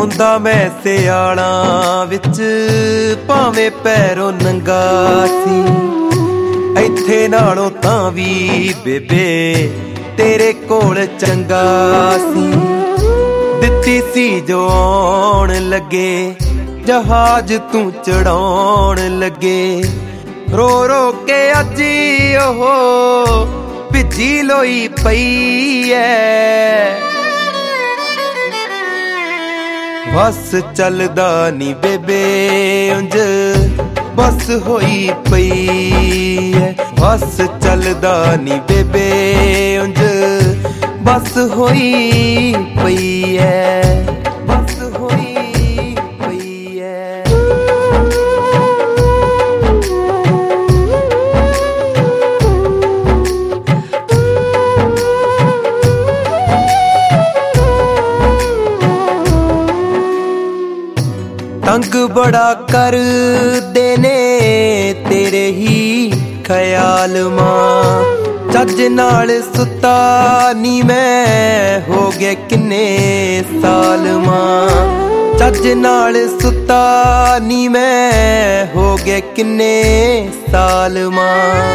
ਹੁੰਦਾ ਮੈਂ ਸਿਆਲਾਂ ਵਿੱਚ ਭਾਵੇਂ ਪੈਰੋਂ ਨੰਗਾ ਸੀ। ਇੱਥੇ ਨਾਲੋਂ ਤਾਂ ਵੀ ਬੇਬੇ ਤੇਰੇ ਕੋਲ ਚੰਗਾ ਸੀ। ਦਿੱਤੀ ਸੀ ਜੋ ਆਉਣ ਲੱਗੇ ਜਹਾਜ਼ ਤੂੰ ਚੜਾਉਣ ਲੱਗੇ। ਰੋ ਰੋ ਕੇ ਅੱਜ ਉਹ ਭਿੱਜੀ ਲੋਈ ਪਈ ਐ। ਬਸ ਚੱਲਦਾ ਨੀ ਬੇਬੇ ਉਂਝ ਬਸ ਹੋਈ ਪਈ ਐ। ਬਸ ਚੱਲਦਾ ਨੀ ਬੇਬੇ ਉਂਝ ਬਸ ਹੋਈ ਪਈ ਐ। ਬਸ ਹੋਈ ਪਈ ਐ। ਤੰਗ ਬੜਾ ਕਰਦੇ ਨੇ ਤੇਰੇ ਹੀ ਖਿਆਲ ਮਾਂ। ਚੱਜ ਨਾਲ ਸੁੱਤਾ ਨੀ ਮੈਂ ਹੋ ਗਏ ਕਿੰਨੇ ਸਾਲ ਮਾਂ। ਚੱਜ ਨਾਲ ਸੁੱਤਾ ਨੀ ਮੈਂ ਹੋ ਗਏ ਕਿੰਨੇ ਸਾਲ ਮਾਂ।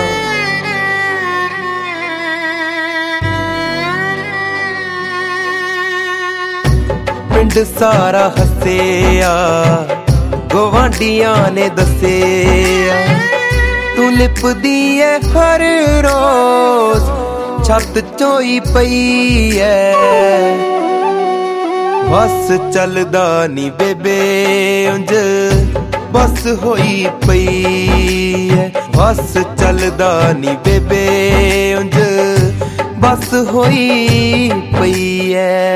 ਪਿੰਡ ਸਾਰਾ ਹੱਸਿਆ ਗਵਾਂਢੀਆਂ ਨੇ ਦੱਸਿਆ ਤੂੰ ਲਿਪਦੀ ਐ ਹਰ ਰੋਜ਼ ਛੱਤ ਚੋਈ ਪਈ ਐ। ਬਸ ਚੱਲਦਾ ਨੀ ਬੇਬੇ ਉਂਝ ਬਸ ਹੋਈ ਪਈ ਐ। ਬਸ ਚੱਲਦਾ ਨੀ ਬੇਬੇ ਉਂਝ ਬਸ ਹੋਈ ਪਈ ਐ।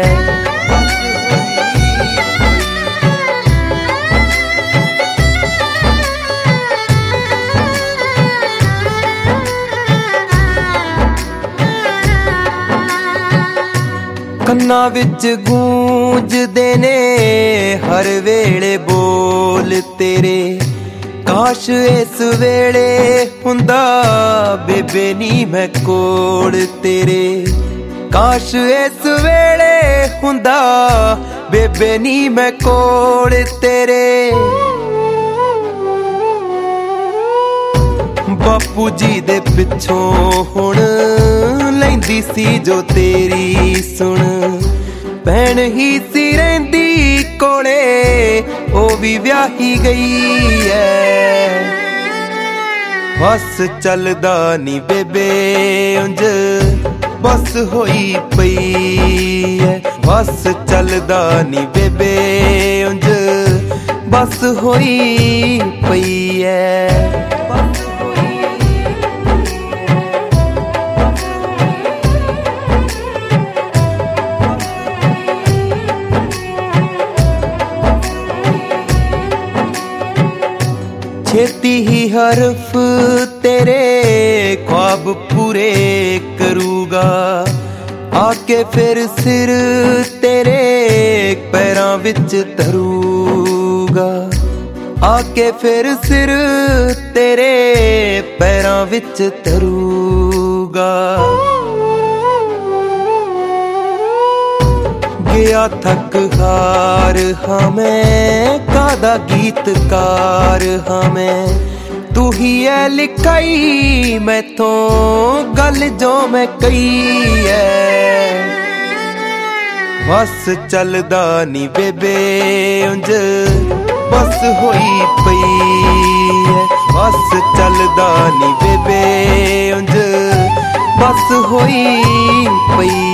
ਕੰਨਾਂ ਵਿੱਚ ਗੂੰਜਦੇ ਨੇ ਹਰ ਵੇਲੇ ਬੋਲ ਤੇਰੇ। ਕਾਸ਼ ਇਸ ਵੇਲੇ ਹੁੰਦਾ ਬੇਬੇ ਨੀ ਮੈਂ ਕੋਲ ਤੇਰੇ। ਕਾਸ਼ ਇਸ ਵੇਲੇ ਹੁੰਦਾ ਬੇਬੇ ਨੀ ਮੈਂ ਕੋਲ ਤੇਰੇ। ਬਾਪੂ ਜੀ ਦੇ ਪਿੱਛੋਂ ਹੁਣ ਲੈਂਦੀ ਸੀ ਜੋ ਤੇਰੀ ਸੁਣ। ਭੈਣ ਹੀ ਸੀ ਰਹਿੰਦੀ ਕੋਲੇ ਉਹ ਵੀ ਵਿਆਹੀ ਗਈ ਐ। ਬਸ ਚੱਲਦਾ ਨੀ ਬੇਬੇ ਉਂਝ ਬਸ ਹੋਈ ਪਈ ਐ। ਬਸ ਚੱਲਦਾ ਨੀ ਬੇਬੇ ਉਂਝ ਬਸ ਹੋਈ ਪਈ ਐ। ਛੇਤੀ ਹੀ ਹਰਫ ਤੇਰੇ ख्वाब ਪੂਰੇ ਕਰੂਗਾ। ਆ ਕੇ ਫਿਰ ਸਿਰ ਤੇਰੇ ਪੈਰਾਂ ਵਿੱਚ ਧਰੂਗਾ। ਆ ਕੇ ਫਿਰ ਸਿਰ ਤੇਰੇ ਪੈਰਾਂ ਵਿੱਚ ਧਰੂਗਾ। ਗਿਆ ਥੱਕ ਹਾਰ ਹਾਂ ਮੈਂ ਕਾਦਾ ਗੀਤਕਾਰ ਹਾਂ ਮੈਂ। ਤੂੰ ਹੀ ਐ ਲਿਖਾਈ ਮੈਥੋਂ ਗੱਲ ਜੋ ਮੈਂ ਕਹੀ ਐ। ਬਸ ਚੱਲਦਾ ਨੀ ਬੇਬੇ ਉਂਝ ਬਸ ਹੋਈ ਪਈ ਐ। ਬਸ ਚੱਲਦਾ ਨੀ ਬੇਬੇ ਉਂਝ ਬਸ ਹੋਈ ਪਈ